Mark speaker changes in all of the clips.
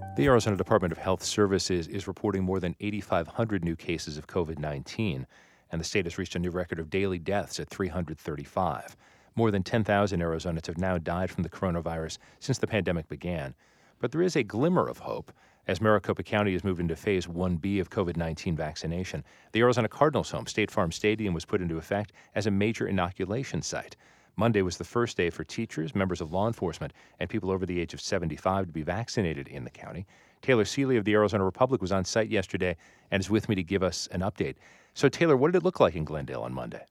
Speaker 1: The Arizona Department of Health Services is reporting more than 8,500 new cases of COVID-19, and the state has reached a new record of daily deaths at 335. More than 10,000 Arizonans have now died from the coronavirus since the pandemic began. But there is a glimmer of hope as Maricopa County has moved into Phase 1B of COVID-19 vaccination. The Arizona Cardinals' home, State Farm Stadium, was put into effect as a major inoculation site. Monday was the first day for teachers, members of law enforcement, and people over the age of 75 to be vaccinated in the county. Taylor Seeley of the Arizona Republic was on site yesterday and is with me to give us an update. So, Taylor, what did it look like in Glendale on Monday?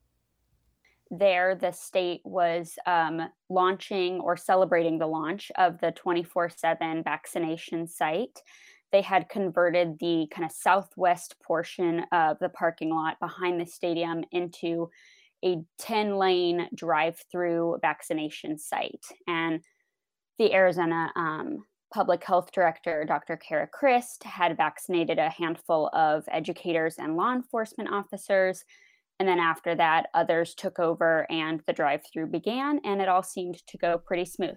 Speaker 2: There, the state was launching or celebrating the launch of the 24/7 vaccination site. They had converted the kind of southwest portion of the parking lot behind the stadium into a 10-lane drive-through vaccination site. And the Arizona Public Health Director, Dr. Kara Christ, had vaccinated a handful of educators and law enforcement officers. And then after that, others took over and the drive through began, and it all seemed to go pretty smooth.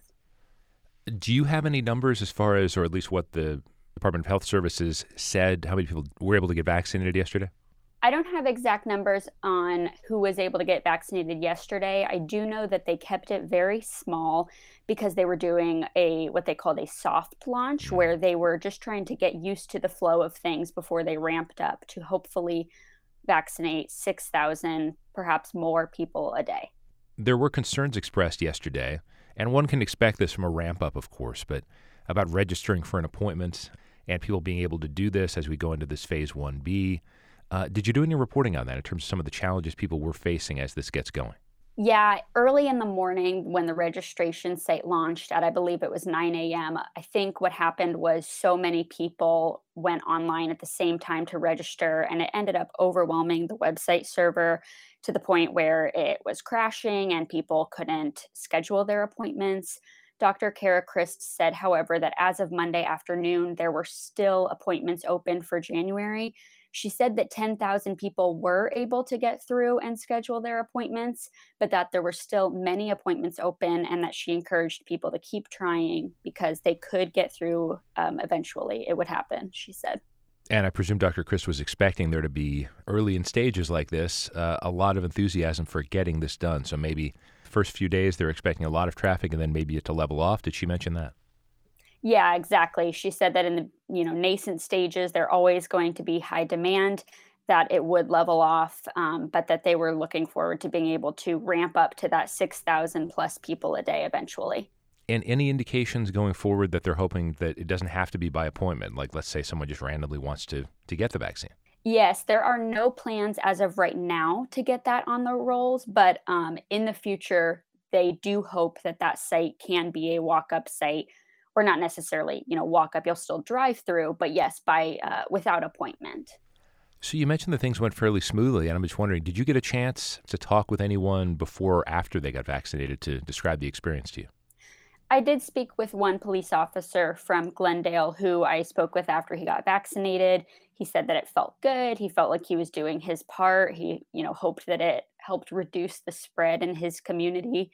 Speaker 1: Do you have any numbers as far as, or at least what the Department of Health Services said, how many people were able to get vaccinated yesterday?
Speaker 2: I don't have exact numbers on who was able to get vaccinated yesterday. I do know that they kept it very small because they were doing what they called a soft launch, where they were just trying to get used to the flow of things before they ramped up to hopefully vaccinate 6,000, perhaps more people a day.
Speaker 1: There were concerns expressed yesterday, and one can expect this from a ramp up, of course, but about registering for an appointment and people being able to do this as we go into this Phase 1B. Did you do any reporting on that in terms of some of the challenges people were facing as this gets going?
Speaker 2: Yeah, early in the morning when the registration site launched at, I believe it was 9 a.m., I think what happened was so many people went online at the same time to register, and it ended up overwhelming the website server to the point where it was crashing and people couldn't schedule their appointments. Dr. Kara Christ said, however, that as of Monday afternoon, there were still appointments open for January. She said that 10,000 people were able to get through and schedule their appointments, but that there were still many appointments open and that she encouraged people to keep trying because they could get through eventually. It would happen, she said.
Speaker 1: And I presume Dr. Chris was expecting there to be, early in stages like this, a lot of enthusiasm for getting this done. So maybe first few days they're expecting a lot of traffic and then maybe it to level off. Did she mention that?
Speaker 2: Yeah, exactly. She said that in the, nascent stages, there always going to be high demand, that it would level off, but that they were looking forward to being able to ramp up to that 6,000 plus people a day eventually.
Speaker 1: And any indications going forward that they're hoping that it doesn't have to be by appointment? Like, let's say someone just randomly wants to get the vaccine.
Speaker 2: Yes, there are no plans as of right now to get that on the rolls, but in the future, they do hope that that site can be a walk-up site, or not necessarily, walk up. You'll still drive through, but yes, by without appointment.
Speaker 1: So you mentioned that things went fairly smoothly, and I'm just wondering, did you get a chance to talk with anyone before or after they got vaccinated to describe the experience to you?
Speaker 2: I did speak with one police officer from Glendale who I spoke with after he got vaccinated. He said that it felt good. He felt like he was doing his part. He, hoped that it helped reduce the spread in his community.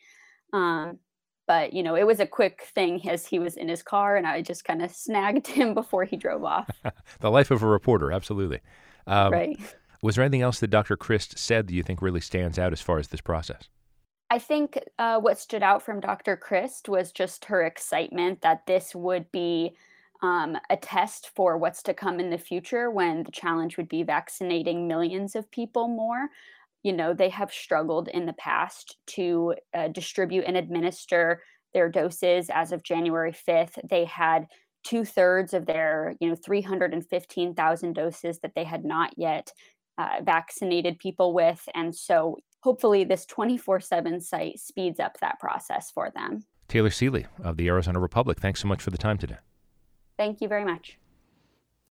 Speaker 2: Um, but, it was a quick thing as he was in his car and I just kind of snagged him before he drove off.
Speaker 1: The life of a reporter, absolutely. Um,
Speaker 2: Right.
Speaker 1: was there anything else that Dr. Christ said that you think really stands out as far as this process?
Speaker 2: I think what stood out from Dr. Christ was just her excitement that this would be a test for what's to come in the future when the challenge would be vaccinating millions of people more. They have struggled in the past to distribute and administer their doses. As of January 5th, they had two-thirds of their, 315,000 doses that they had not yet vaccinated people with. And so hopefully this 24/7 site speeds up that process for them.
Speaker 1: Taylor Seeley of the Arizona Republic, thanks so much for the time today.
Speaker 2: Thank you very much.